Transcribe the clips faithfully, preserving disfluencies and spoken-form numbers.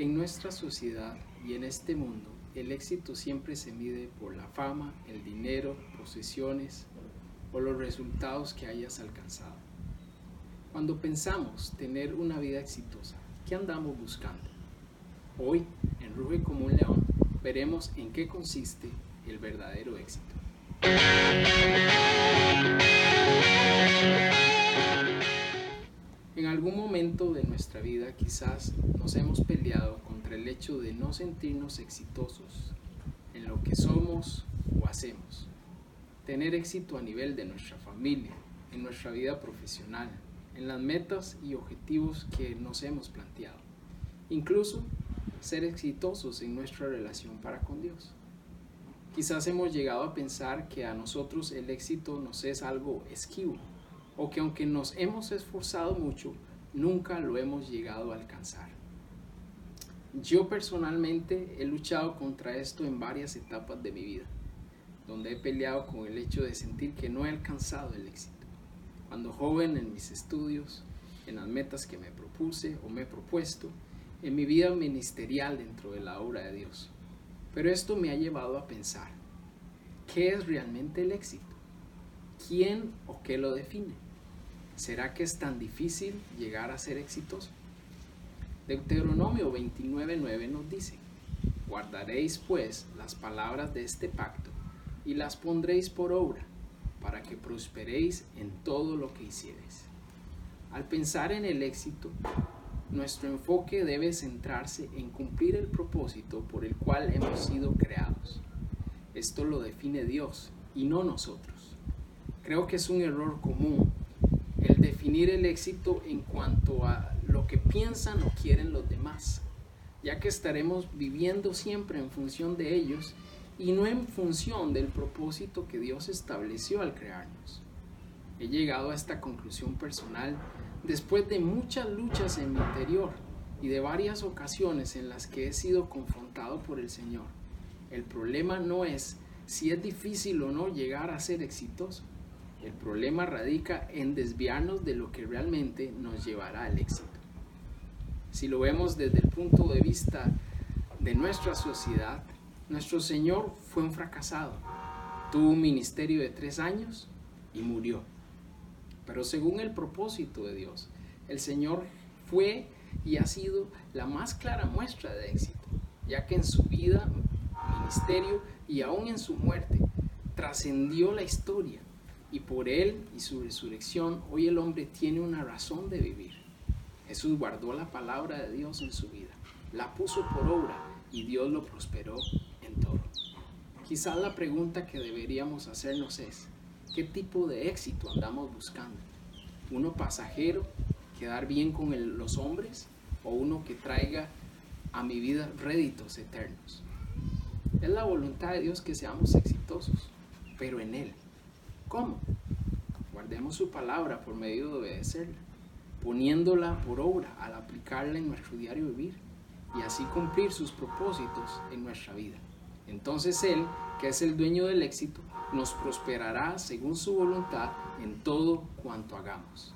En nuestra sociedad y en este mundo, el éxito siempre se mide por la fama, el dinero, posesiones o los resultados que hayas alcanzado. Cuando pensamos tener una vida exitosa, ¿qué andamos buscando? Hoy, en Ruge como un León, veremos en qué consiste el verdadero éxito. En algún momento de nuestra vida quizás nos hemos peleado contra el hecho de no sentirnos exitosos en lo que somos o hacemos. Tener éxito a nivel de nuestra familia, en nuestra vida profesional, en las metas y objetivos que nos hemos planteado. Incluso ser exitosos en nuestra relación para con Dios. Quizás hemos llegado a pensar que a nosotros el éxito nos es algo esquivo, o que aunque nos hemos esforzado mucho, nunca lo hemos llegado a alcanzar. Yo personalmente he luchado contra esto en varias etapas de mi vida, donde he peleado con el hecho de sentir que no he alcanzado el éxito. Cuando joven, en mis estudios, en las metas que me propuse o me he propuesto, en mi vida ministerial dentro de la obra de Dios. Pero esto me ha llevado a pensar, ¿qué es realmente el éxito? ¿Quién o qué lo define? ¿Será que es tan difícil llegar a ser exitoso? Deuteronomio veintinueve nueve nos dice: guardaréis pues las palabras de este pacto y las pondréis por obra, para que prosperéis en todo lo que hiciereis. Al pensar en el éxito, nuestro enfoque debe centrarse en cumplir el propósito por el cual hemos sido creados. Esto lo define Dios y no nosotros. Creo que es un error común el definir el éxito en cuanto a lo que piensan o quieren los demás, ya que estaremos viviendo siempre en función de ellos y no en función del propósito que Dios estableció al crearnos. He llegado a esta conclusión personal después de muchas luchas en mi interior y de varias ocasiones en las que he sido confrontado por el Señor. El problema no es si es difícil o no llegar a ser exitoso. El problema radica en desviarnos de lo que realmente nos llevará al éxito. Si lo vemos desde el punto de vista de nuestra sociedad, nuestro Señor fue un fracasado. Tuvo un ministerio de tres años y murió. Pero según el propósito de Dios, el Señor fue y ha sido la más clara muestra de éxito, ya que en su vida, ministerio y aún en su muerte, trascendió la historia. Y por Él y su resurrección, hoy el hombre tiene una razón de vivir. Jesús guardó la palabra de Dios en su vida, la puso por obra y Dios lo prosperó en todo. Quizás la pregunta que deberíamos hacernos es, ¿qué tipo de éxito andamos buscando? ¿Uno pasajero, quedar bien con el, los hombres, o uno que traiga a mi vida réditos eternos? Es la voluntad de Dios que seamos exitosos, pero en Él. ¿Cómo? Guardemos su palabra por medio de obedecerla, poniéndola por obra al aplicarla en nuestro diario vivir y así cumplir sus propósitos en nuestra vida. Entonces Él, que es el dueño del éxito, nos prosperará según su voluntad en todo cuanto hagamos.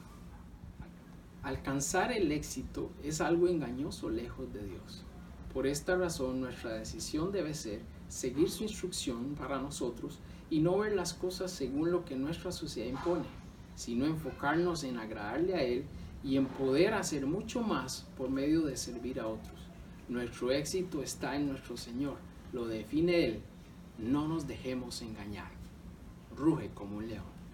Alcanzar el éxito es algo engañoso lejos de Dios. Por esta razón, nuestra decisión debe ser seguir su instrucción para nosotros y no ver las cosas según lo que nuestra sociedad impone, sino enfocarnos en agradarle a Él y en poder hacer mucho más por medio de servir a otros. Nuestro éxito está en nuestro Señor, lo define Él. No nos dejemos engañar. Ruge como un león.